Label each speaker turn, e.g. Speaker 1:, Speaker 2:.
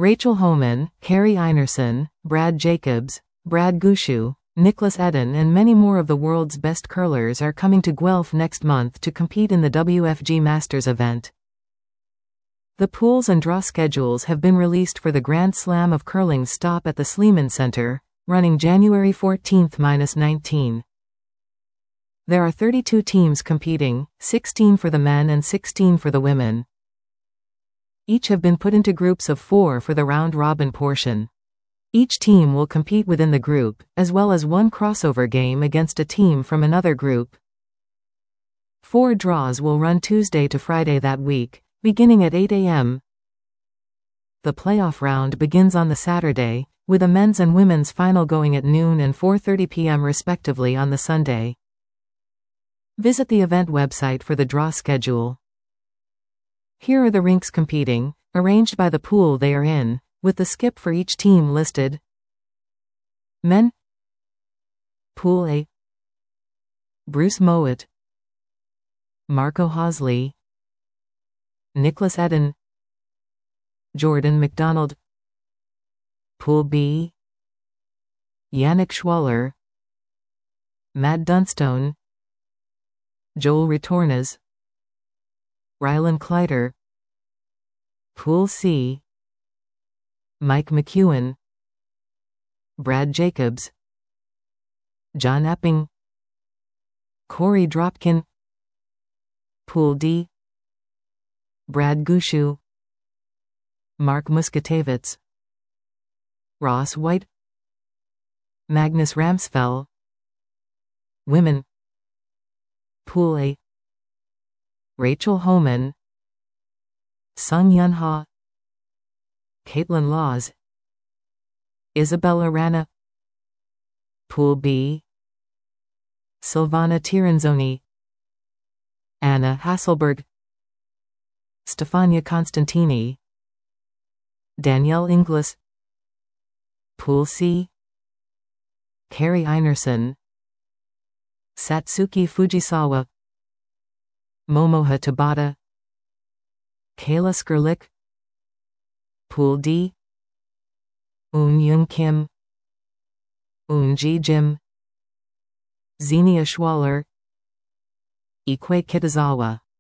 Speaker 1: Rachel Homan, Carrie Einerson, Brad Jacobs, Brad Gushue, Nicholas Eden and many more of the world's best curlers are coming to Guelph next month to compete in the WFG Masters event. The pools and draw schedules have been released for the Grand Slam of Curling's stop at the Sleeman Center, running January 14–19. There are 32 teams competing, 16 for the men and 16 for the women. Each have been put into groups of 4 for the round-robin portion. Each team will compete within the group, as well as one crossover game against a team from another group. 4 draws will run Tuesday to Friday that week, beginning at 8 a.m. The playoff round begins on the Saturday, with a men's and women's final going at noon and 4:30 p.m. respectively on the Sunday. Visit the event website for the draw schedule. Here are the rinks competing, arranged by the pool they are in, with the skip for each team listed. Men. Pool A. Bruce Mowat, Marco Hosley, Nicholas Eden, Jordan McDonald. Pool B. Yannick Schwaller, Matt Dunstone, Joel Retornas, Rylan Kleider. Pool C. Mike McEwen, Brad Jacobs, John Epping, Corey Dropkin. Pool D. Brad Gushue, Mark Muskatevitz, Ross White, Magnus Ramsfell. Women. Pool A. Rachel Homan, Sung Yun Ha, Caitlin Laws, Isabella Rana. Pool B. Silvana Tiranzoni, Anna Hasselberg, Stefania Constantini, Danielle Inglis. Pool C. Carrie Einerson, Satsuki Fujisawa, Momoha Tabata, Kayla Skerlick. Pool D. Eun Young Kim, Eun-ji Jim, Xenia Schwaller, Ikue Kitazawa.